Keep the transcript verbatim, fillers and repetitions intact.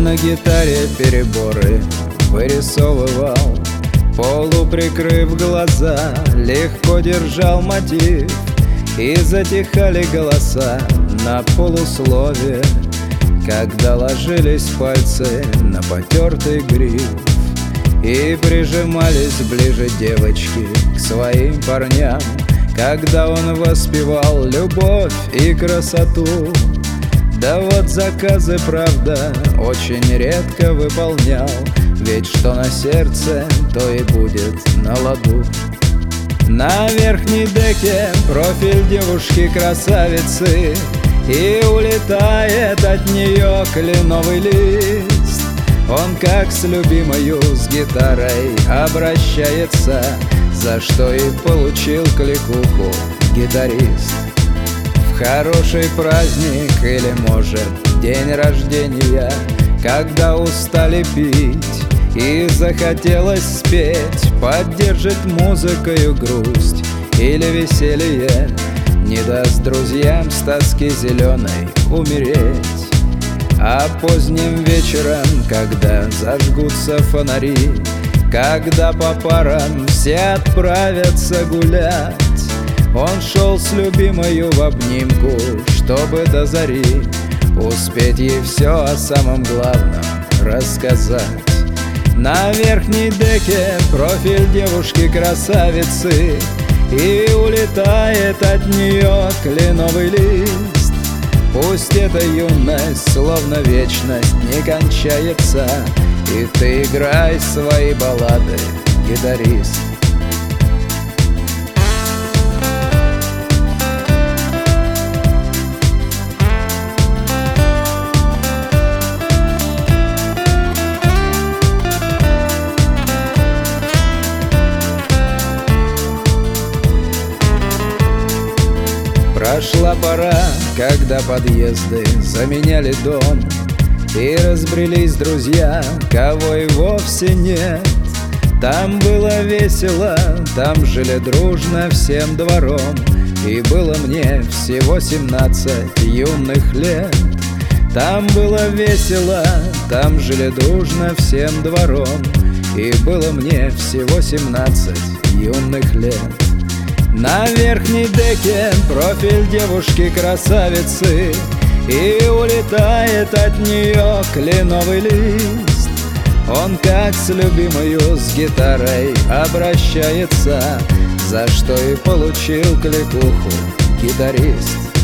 на гитаре переборы вырисовывал, полуприкрыв глаза, легко держал мотив, и затихали голоса на полуслове, когда ложились пальцы на потертый гриф и прижимались ближе девочки к своим парням, когда он воспевал любовь и красоту. Да вот заказы, правда, очень редко выполнял, ведь что на сердце, то и будет на ладу. На верхней деке профиль девушки-красавицы, и улетает от нее кленовый лист. Он как с любимою с гитарой обращается, за что и получил кликуху гитарист. В хороший праздник или, может, день рождения, когда устали пить и захотелось спеть, поддержит музыкою грусть или веселье, не даст друзьям с тоски зеленой умереть. А поздним вечером, когда зажгутся фонари, когда по парам все отправятся гулять, он шел с любимою в обнимку, чтобы до зари успеть ей все о самом главном рассказать. На верхней деке профиль девушки-красавицы, и улетает от нее кленовый лист. Пусть эта юность, словно вечность, не кончается, и ты играй свои баллады, гитарист. Прошла пора, когда подъезды заменяли дом, и разбрелись друзья, кого и вовсе нет. Там было весело, там жили дружно всем двором, и было мне всего семнадцать юных лет. Там было весело, там жили дружно всем двором, и было мне всего семнадцать юных лет. На верхней деке профиль девушки-красавицы, и улетает от нее кленовый лист. Он как с любимою с гитарой обращается, за что и получил кликуху гитарист.